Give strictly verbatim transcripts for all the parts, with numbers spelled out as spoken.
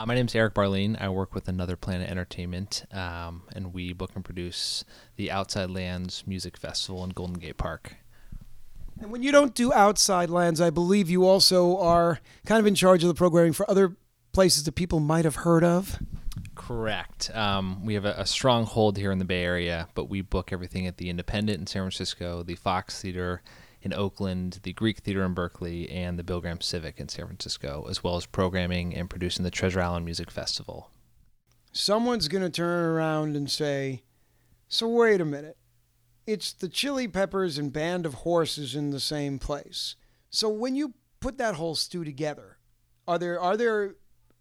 Uh, my name is Eric Barleen. I work with Another Planet Entertainment, um, and we book and produce the Outside Lands Music Festival in Golden Gate Park. And when you don't do Outside Lands, I believe you also are kind of in charge of the programming for other places that people might have heard of. Correct. Um, we have a, a strong hold here in the Bay Area, but we book everything at the Independent in San Francisco, the Fox Theater in Oakland, the Greek Theater in Berkeley, and the Bill Graham Civic in San Francisco, as well as programming and producing the Treasure Island Music Festival. Someone's going to turn around and say, so wait a minute. It's the Chili Peppers and Band of Horses in the same place. So when you put that whole stew together, are there, are there,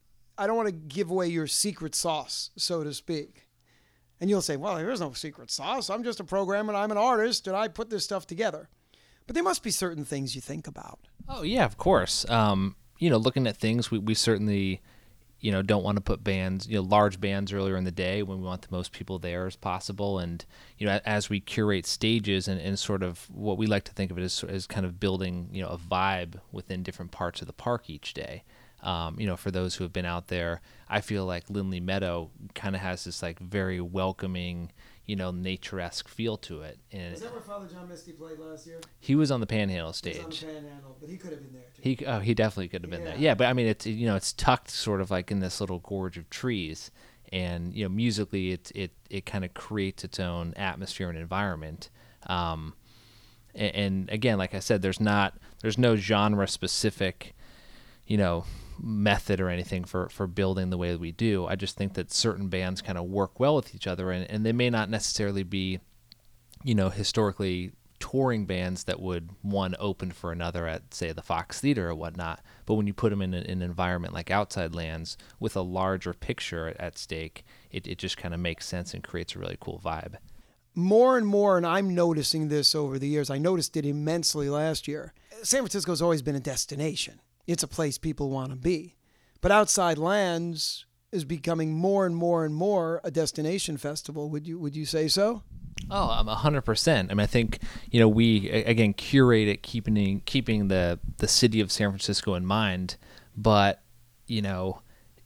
I don't want to give away your secret sauce, so to speak. And you'll say, well, there's no secret sauce. I'm just a programmer and I'm an artist and I put this stuff together. But there must be certain things you think about. Oh, yeah, of course. Um, you know, looking at things, we, we certainly, you know, don't want to put bands, you know, large bands earlier in the day when we want the most people there as possible. And, you know, as we curate stages and, and sort of what we like to think of it as, as kind of building, you know, a vibe within different parts of the park each day. Um, you know, for those who have been out there, I feel like Lindley Meadow kind of has this like very welcoming, you know, nature-esque feel to it. And was that where Father John Misty played last year? He was on the Panhandle stage. He was on the Panhandle, but he could have been there too. He oh, he definitely could have been yeah. there. Yeah, but I mean, it's you know, it's tucked sort of like in this little gorge of trees, and you know, musically, it it it kind of creates its own atmosphere and environment. Um, and, and again, like I said, there's not there's no genre specific, you know, method or anything for, for building the way that we do. I just think that certain bands kind of work well with each other, and, and they may not necessarily be, you know, historically touring bands that would one open for another at, say, the Fox Theater or whatnot. But when you put them in an, an environment like Outside Lands with a larger picture at, at stake, it, it just kind of makes sense and creates a really cool vibe. More and more, and I'm noticing this over the years, I noticed it immensely last year. San Francisco's always been a destination. It's a place people want to be. But Outside Lands is becoming more and more and more a destination festival. Would you would you say so? Oh, I'm one hundred percent. I mean, I think, you know, we, again, curate it, keeping keeping the, the city of San Francisco in mind. But, you know,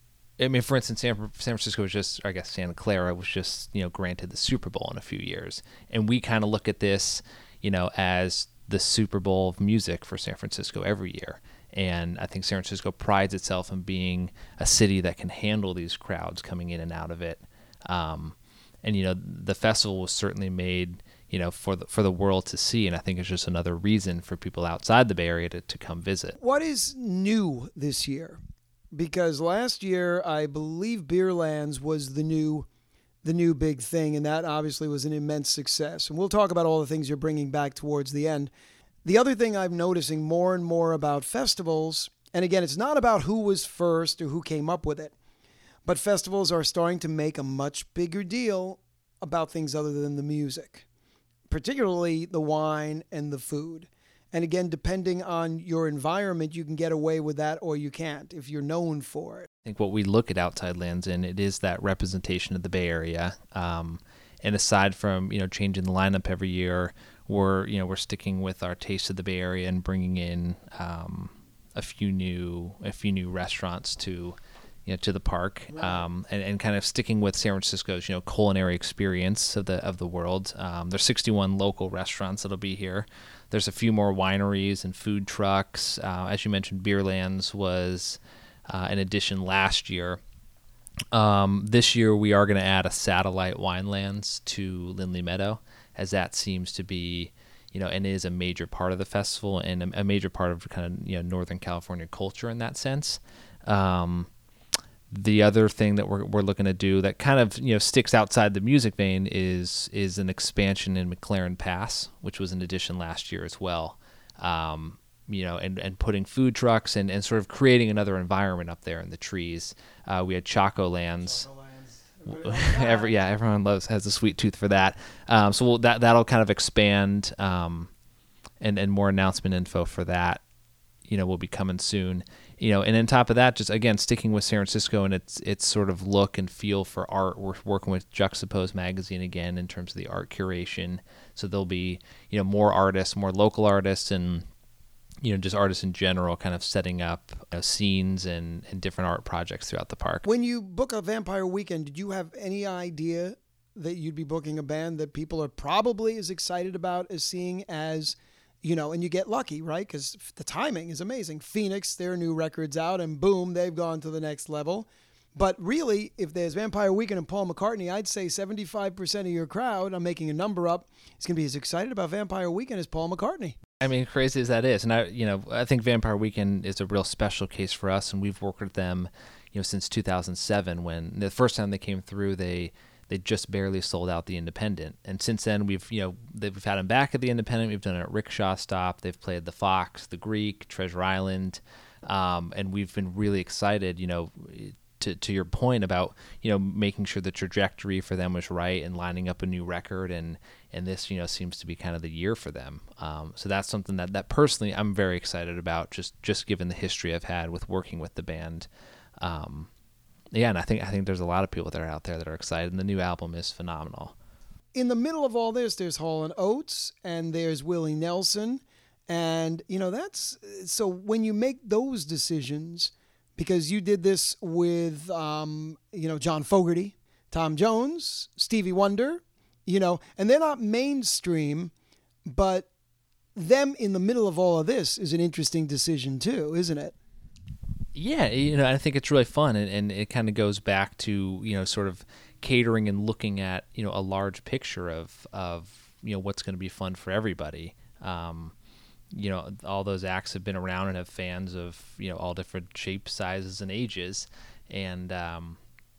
I mean, for instance, San, San Francisco was just, I guess Santa Clara was just, you know, granted the Super Bowl in a few years. And we kind of look at this, you know, as the Super Bowl of music for San Francisco every year. And I think San Francisco prides itself in being a city that can handle these crowds coming in and out of it. Um, and, you know, the festival was certainly made, you know, for the, for the world to see. And I think it's just another reason for people outside the Bay Area to, to come visit. What is new this year? Because last year, I believe Beerlands was the new the new big thing. And that obviously was an immense success. And we'll talk about all the things you're bringing back towards the end. The other thing I'm noticing more and more about festivals, and again, it's not about who was first or who came up with it, but festivals are starting to make a much bigger deal about things other than the music, particularly the wine and the food. And again, depending on your environment, you can get away with that or you can't if you're known for it. I think what we look at Outside Lands in, it is that representation of the Bay Area. Um, and aside from, you know, changing the lineup every year, we're, you know, we're sticking with our taste of the Bay Area and bringing in um, a few new, a few new restaurants to, you know, to the park, right. um, and, and kind of sticking with San Francisco's, you know, culinary experience of the of the world. Um, there's sixty-one local restaurants that'll be here. There's a few more wineries and food trucks. Uh, as you mentioned, Beerlands was uh, an addition last year. Um, this year we are going to add a satellite Winelands to Lindley Meadow, as that seems to be, you know, and is a major part of the festival and a, a major part of kind of, you know, Northern California culture in that sense. Um, the other thing that we're we're looking to do that kind of, you know, sticks outside the music vein is is an expansion in McLaren Pass, which was an addition last year as well. Um, you know, and, and putting food trucks and, and sort of creating another environment up there in the trees. Uh, we had Choco Lands. Every yeah, everyone loves has a sweet tooth for that. Um, so we'll, that that'll kind of expand, um, and and more announcement info for that, you know, will be coming soon. You know, and on top of that, just again sticking with San Francisco and its its sort of look and feel for art. We're working with Juxtapose Magazine again in terms of the art curation. So there'll be, you know, more artists, more local artists, and you know, just artists in general kind of setting up you know, scenes and, and different art projects throughout the park. When you book a Vampire Weekend, did you have any idea that you'd be booking a band that people are probably as excited about as seeing as, you know, and you get lucky, right? Because the timing is amazing. Phoenix, their new record's out, and boom, they've gone to the next level. But really, if there's Vampire Weekend and Paul McCartney, I'd say seventy-five percent of your crowd, I'm making a number up, is going to be as excited about Vampire Weekend as Paul McCartney. I mean, crazy as that is, and I, you know, I think Vampire Weekend is a real special case for us, and we've worked with them, you know, since two thousand seven. When the first time they came through, they they just barely sold out the Independent, and since then we've, you know, we've had them back at the Independent. We've done it at Rickshaw Stop. They've played the Fox, the Greek, Treasure Island, um, and we've been really excited, you know. To, to your point about, you know, making sure the trajectory for them was right and lining up a new record, and and this, you know, seems to be kind of the year for them. Um, so that's something that, that personally I'm very excited about, just just given the history I've had with working with the band. Um, yeah, and I think I think there's a lot of people that are out there that are excited, and the new album is phenomenal. In the middle of all this, there's Hall and Oates, and there's Willie Nelson, and you know that's so when you make those decisions. Because you did this with, um, you know, John Fogerty, Tom Jones, Stevie Wonder, you know, and they're not mainstream, but them in the middle of all of this is an interesting decision too, isn't it? Yeah, you know, I think it's really fun, and, and it kind of goes back to, you know, sort of catering and looking at, you know, a large picture of, of you know, what's going to be fun for everybody. Um You know, all those acts have been around and have fans of, you know, all different shapes, sizes, and ages. And um,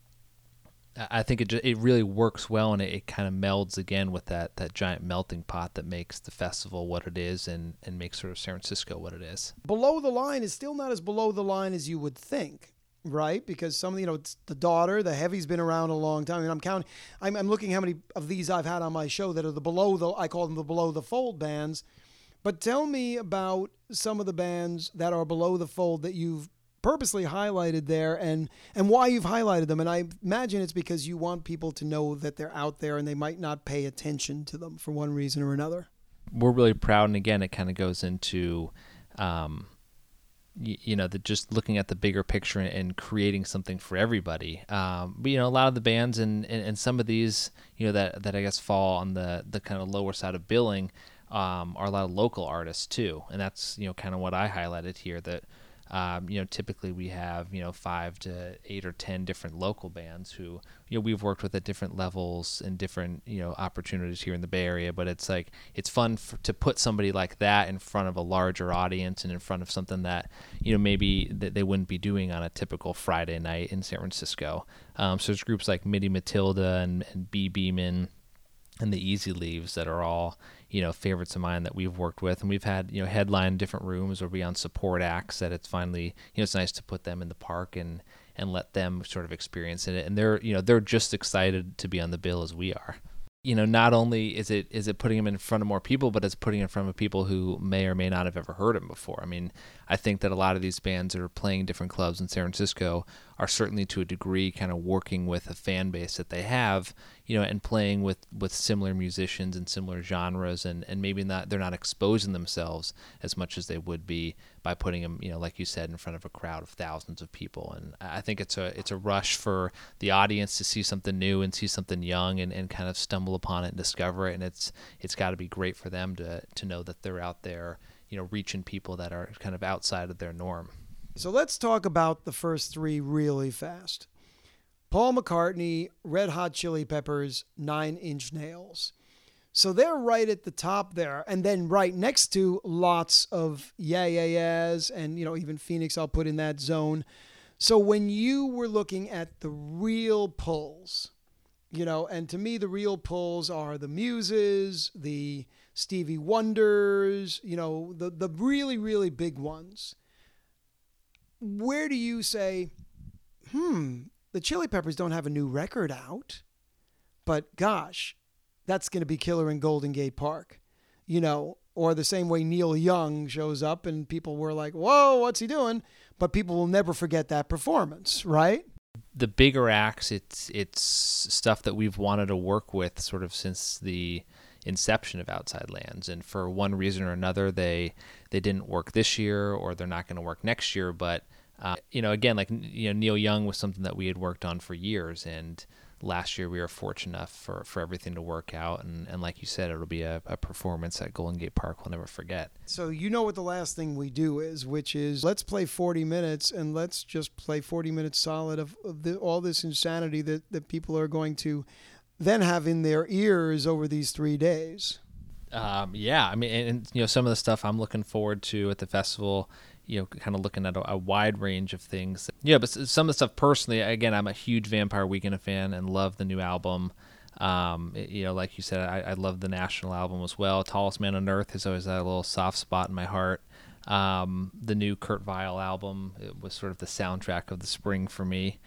I think it just, it really works well, and it, it kind of melds again with that, that giant melting pot that makes the festival what it is, and, and makes sort of San Francisco what it is. Below the line is still not as below the line as you would think, right? Because some, you know, it's the Daughter, the Heavy's been around a long time. I mean, I'm counting, I'm, I'm looking how many of these I've had on my show that are the below the, I call them the below the fold bands. But tell me about some of the bands that are below the fold that you've purposely highlighted there, and, and why you've highlighted them. And I imagine it's because you want people to know that they're out there and they might not pay attention to them for one reason or another. We're really proud, and again, it kind of goes into, um, you, you know, the, just looking at the bigger picture and, and creating something for everybody. Um, but, you know, a lot of the bands and, and, and some of these, you know, that, that I guess fall on the, the kind of lower side of billing, Um, are a lot of local artists too, and that's, you know, kind of what I highlighted here. That um, you know, typically we have, you know, five to eight or ten different local bands who, you know, we've worked with at different levels and different, you know, opportunities here in the Bay Area. But it's like it's fun for, to put somebody like that in front of a larger audience and in front of something that, you know, maybe that they wouldn't be doing on a typical Friday night in San Francisco. Um, so there's groups like Midi Matilda and, and B. Beeman and the Easy Leaves that are all, you know, favorites of mine that we've worked with, and we've had, you know, headline different rooms or be on support acts that it's finally, you know, it's nice to put them in the park and, and let them sort of experience it. And they're, you know, they're just excited to be on the bill as we are. You know, not only is it is it putting them in front of more people, but it's putting it in front of people who may or may not have ever heard them before. I mean, I think that a lot of these bands that are playing different clubs in San Francisco are certainly to a degree kind of working with a fan base that they have, you know, and playing with, with similar musicians and similar genres, and, and maybe not they're not exposing themselves as much as they would be by putting them, you know, like you said, in front of a crowd of thousands of people. And I think it's a it's a rush for the audience to see something new and see something young and, and kind of stumble upon it and discover it. And it's it's got to be great for them to to know that they're out there, you know, reaching people that are kind of outside of their norm. So let's talk about the first three really fast. Paul McCartney, Red Hot Chili Peppers, Nine Inch Nails. So they're right at the top there. And then right next to lots of yeah, yeah, yeahs, and, you know, even Phoenix I'll put in that zone. So when you were looking at the real pulls, you know, and to me the real pulls are the Muses, the Stevie Wonders, you know, the, the really, really big ones. Where do you say, hmm, the Chili Peppers don't have a new record out, but gosh, that's going to be killer in Golden Gate Park, you know, or the same way Neil Young shows up and people were like, whoa, what's he doing? But people will never forget that performance, right? The bigger acts, it's it's stuff that we've wanted to work with sort of since the inception of Outside Lands. And for one reason or another, they they didn't work this year, or they're not going to work next year. But uh, you know, again, like you know, Neil Young was something that we had worked on for years, and last year we were fortunate enough for, for everything to work out. And, and like you said, it'll be a, a performance at Golden Gate Park we'll never forget. So you know what the last thing we do is, which is let's play forty minutes, and let's just play forty minutes solid of, of the, all this insanity that, that people are going to then have in their ears over these three days. Um, yeah, I mean, and, and you know, some of the stuff I'm looking forward to at the festival, you know, kind of looking at a, a wide range of things. Yeah, but some of the stuff personally, again, I'm a huge Vampire Weekend fan and love the new album. Um, it- you know, like you said, I, I love the National album as well. Tallest Man on Earth has always had a little soft spot in my heart. Um, the new Kurt Weill album, it was sort of the soundtrack of the spring for me.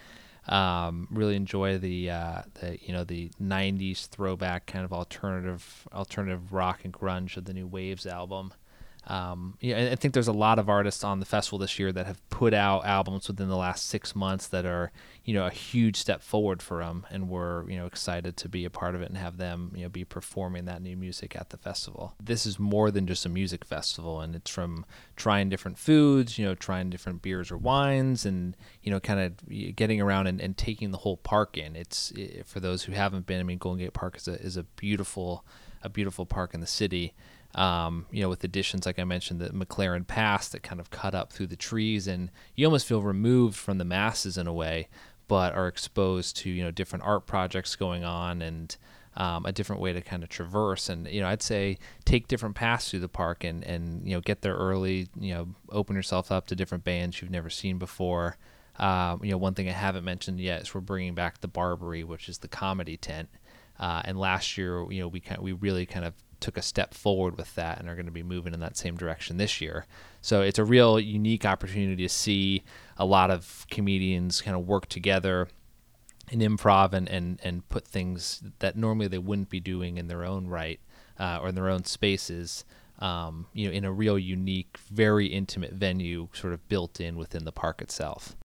Um, really enjoy the, uh, the, you know, the nineties throwback kind of alternative, alternative rock and grunge of the new Waves album. Um, yeah, and I think there's a lot of artists on the festival this year that have put out albums within the last six months that are, you know, a huge step forward for them, and we're, you know, excited to be a part of it and have them, you know, be performing that new music at the festival. This is more than just a music festival, and it's from trying different foods, you know, trying different beers or wines, and, you know, kind of getting around and, and taking the whole park in. It's, it, for those who haven't been, I mean, Golden Gate Park is a is a beautiful, a beautiful park in the city. Um, you know, with additions, like I mentioned, the McLaren Pass that kind of cut up through the trees, and you almost feel removed from the masses in a way, but are exposed to, you know, different art projects going on, and um, a different way to kind of traverse. And, you know, I'd say take different paths through the park, and, and, you know, get there early, you know, open yourself up to different bands you've never seen before. Um, you know, one thing I haven't mentioned yet is we're bringing back the Barbary, which is the comedy tent. Uh, and last year, you know, we kind we really kind of took a step forward with that, and are going to be moving in that same direction this year. So it's a real unique opportunity to see a lot of comedians kind of work together in improv and, and, and put things that normally they wouldn't be doing in their own right, uh, or in their own spaces, um, you know, in a real unique, very intimate venue sort of built in within the park itself.